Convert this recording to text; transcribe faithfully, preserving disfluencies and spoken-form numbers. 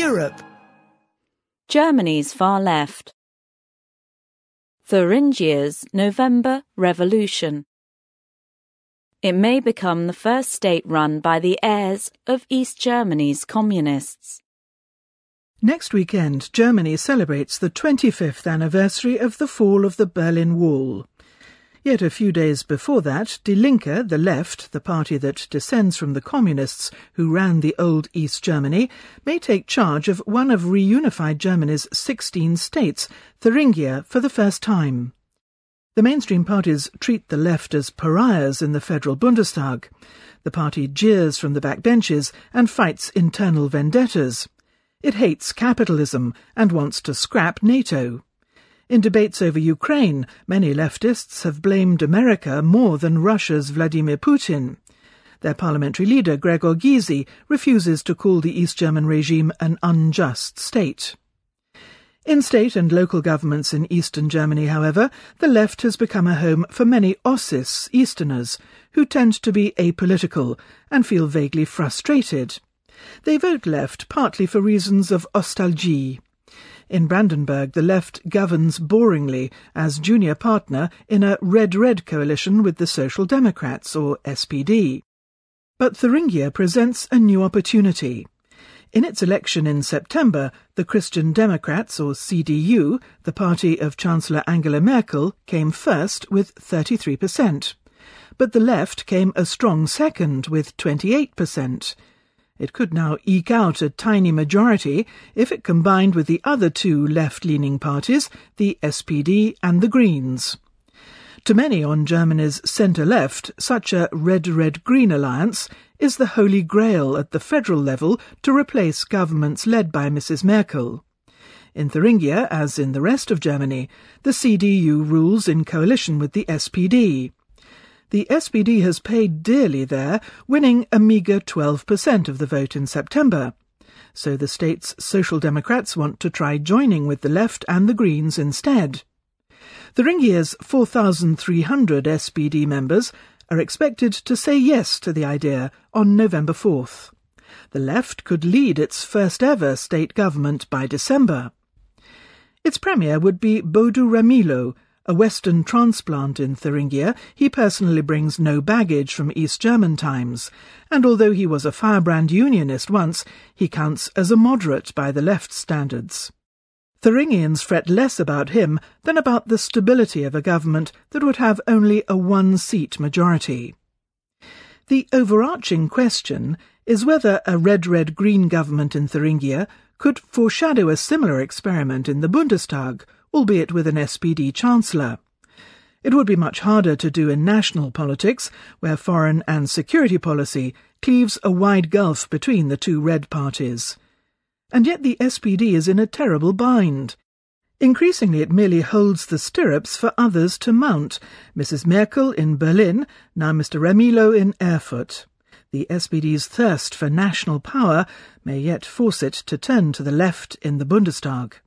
Europe. Germany's far left. Thuringia's November Revolution. It may become the first state run by the heirs of East Germany's communists. Next weekend, Germany celebrates the twenty-fifth anniversary of the fall of the Berlin Wall. Yet a few days before that, Die Linke, the left, the party that descends from the communists who ran the old East Germany, may take charge of one of reunified Germany's sixteen states, Thuringia, for the first time. The mainstream parties treat the left as pariahs in the federal Bundestag. The party jeers from the backbenches and fights internal vendettas. It hates capitalism and wants to scrap NATO. In debates over Ukraine, many leftists have blamed America more than Russia's Vladimir Putin. Their parliamentary leader, Gregor Gysi, refuses to call the East German regime an unjust state. In state and local governments in eastern Germany, however, the left has become a home for many Ossis, Easterners, who tend to be apolitical and feel vaguely frustrated. They vote left partly for reasons of nostalgie. In Brandenburg, the left governs boringly as junior partner in a red-red coalition with the Social Democrats, or S P D. But Thuringia presents a new opportunity. In its election in September, the Christian Democrats, or C D U, the party of Chancellor Angela Merkel, came first with thirty-three percent. But the left came a strong second with twenty-eight percent. It could now eke out a tiny majority if it combined with the other two left-leaning parties, the S P D and the Greens. To many on Germany's centre-left, such a red-red-green alliance is the holy grail at the federal level to replace governments led by Missus Merkel. In Thuringia, as in the rest of Germany, the C D U rules in coalition with the S P D. The S P D has paid dearly there, winning a meagre twelve percent of the vote in September. So the state's Social Democrats want to try joining with the left and the Greens instead. Thuringia's four thousand three hundred S P D members are expected to say yes to the idea on November fourth. The left could lead its first-ever state government by December. Its premier would be Bodo Ramelow, a Western transplant in Thuringia. He personally brings no baggage from East German times, and although he was a firebrand unionist once, he counts as a moderate by the left standards. Thuringians fret less about him than about the stability of a government that would have only a one-seat majority. The overarching question is whether a red-red-green government in Thuringia could foreshadow a similar experiment in the Bundestag, albeit with an S P D chancellor. It would be much harder to do in national politics, where foreign and security policy cleaves a wide gulf between the two red parties. And yet the S P D is in a terrible bind. Increasingly it merely holds the stirrups for others to mount, Missus Merkel in Berlin, now Mister Ramelow in Erfurt. The S P D's thirst for national power may yet force it to turn to the left in the Bundestag.